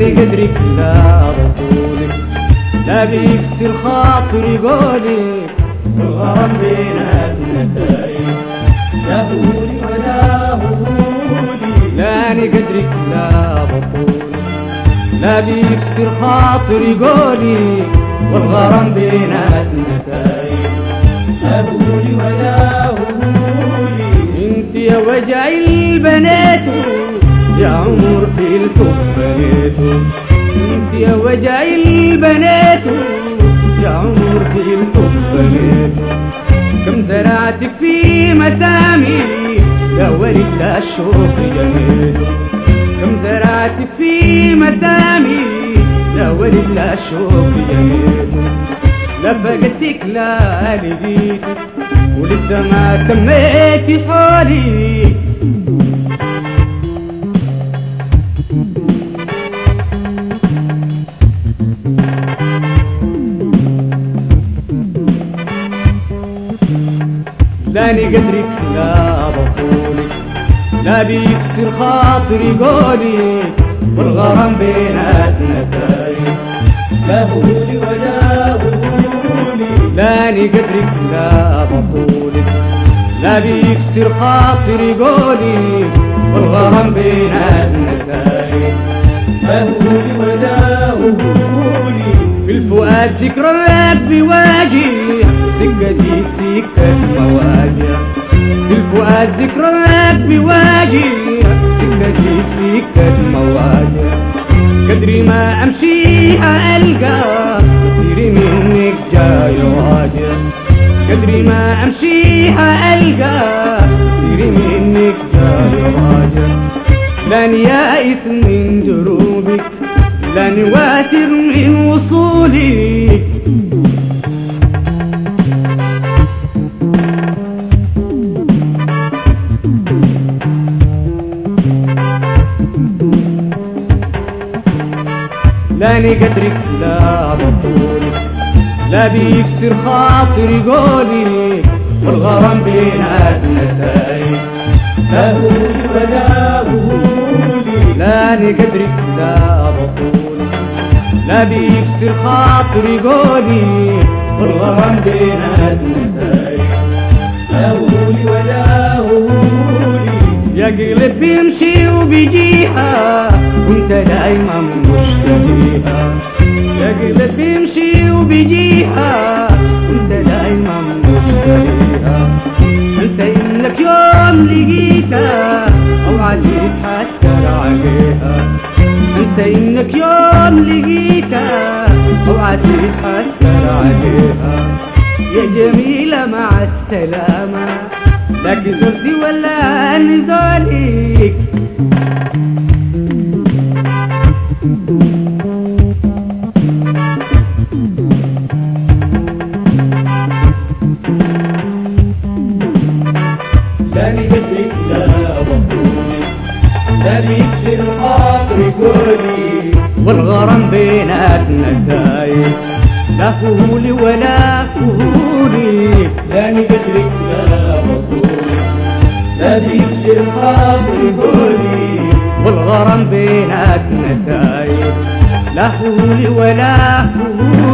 قدرك لا بطولك، لا بيكسر خاطري قولك، والغرام بيناتنا دايم، لا هولي ولا هولي. لاني قدرك لا بطولك، لا بيكسر خاطري قولي، والغرام بيناتنا دايم، لا هولي ولا هولي. انت يا وجع البنات يا عمر في الحب بنيته، انت يا وجع البنات يا عمر في الحب بنيته. كم زرعتك في مسامي يا ورد الشوق جميله، كم زرعتك في مسامي يا ورد الشوق جميله. لا فقدتك لا لقيتك ولسه ما تميتي حولي. لاني قدرك لا بطولك، لا بيكسر خاطري قولك، والغرام بيناتنا دايم، لا هولي ولا هولي. لاني قدرك لا بطولك، لا بيكسر خاطري قولك، والغرام بيناتنا دايم، لا هولي ولا هولي. في الفؤاد ذكريات بواجه سكتي سكة مواجع، في الفؤاد ذكريات بواجه سكتي سكة مواجع. قدري ما امشيها القى كثير منك جاي واجع، قدري ما امشيها القى كثير منك جاي واجع. لاني يائس من دروبك، لاني واتر من وصولك. لاني قدرك لا بطولك، لا بيكسر خاطري قولك، والغرام بيناتنا دايم، لا هولي ولا هولي. لاني قدرك لا بطولك، لا بيكسر خاطري قولك، والغرام بيناتنا دايم، لا هولي ولا هولي. يا قلب بيمشي وبيجيها وانت دايما مشتهيها، يا قلب بيمشي وبيجيها وانت دايما مشتهيها. انت انك يوم لقيتها اوعى تتحسر عليها، انت انك يوم لقيتها اوعى تتحسر عليها. يا جميلة مع السلامة، لكن زرتي ولا نزولك. لاني قدرك لا بطولك، لا بيكسر خاطري قولي، والغرام بيناتنا دايم، لا فهولي ولا فهولي. لاني قدرك لا بطولك، لا بيكسر خاطري قولي، والغرام بيناتنا دايم، لا فهولي ولا فهولي.